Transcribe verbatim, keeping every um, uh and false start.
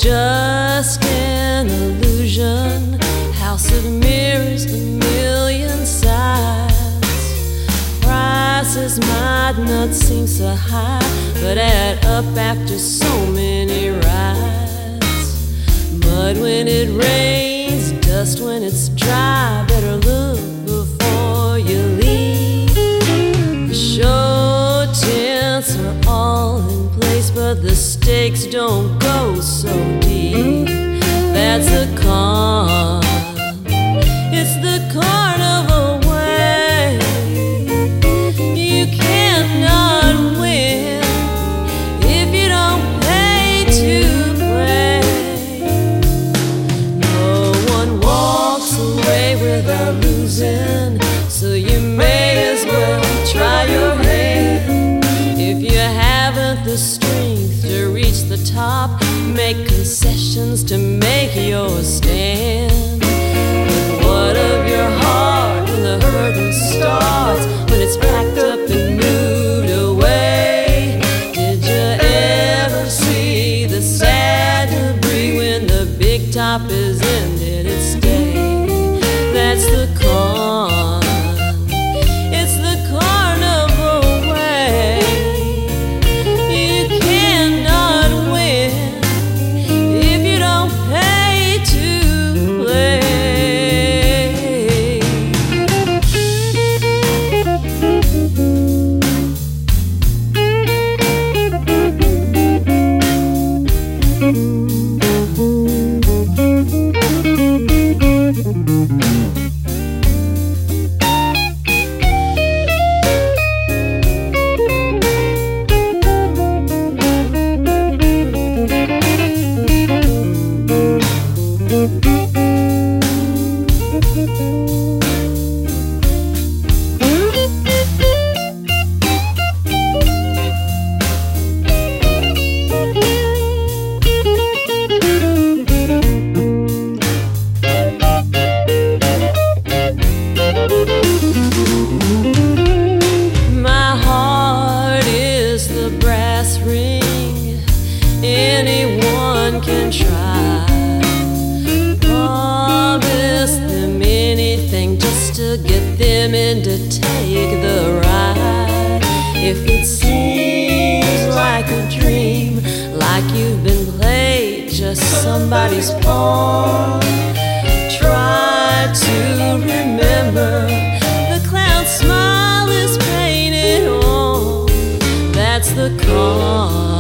just an illusion, house of mirrors, a million sides. Prices might not seem so high, but add up after so many rides. Mud when it rains, dust when it's dry, better look before you leave. The show tents are all in place, but the stakes don't go so deep. That's the con. It's the carnival way. You cannot win if you don't pay to play. No one walks away without losing, so you may as well try your hand. If you haven't the strength to reach the top, make concessions to make your stand. But what of your heart when the hurting starts, when it's packed up and moved away? Did you ever see the sad debris when the big top is ended its day? That's the con. It's the carnival way. You cannot win if you don't pay to play. My heart is the brass ring anyone can try. Promise them anything just to get them in to take the ride. If it seems like a dream, like you've been played just somebody's pawn, try to remember the clown's smile is painted on. That's the con.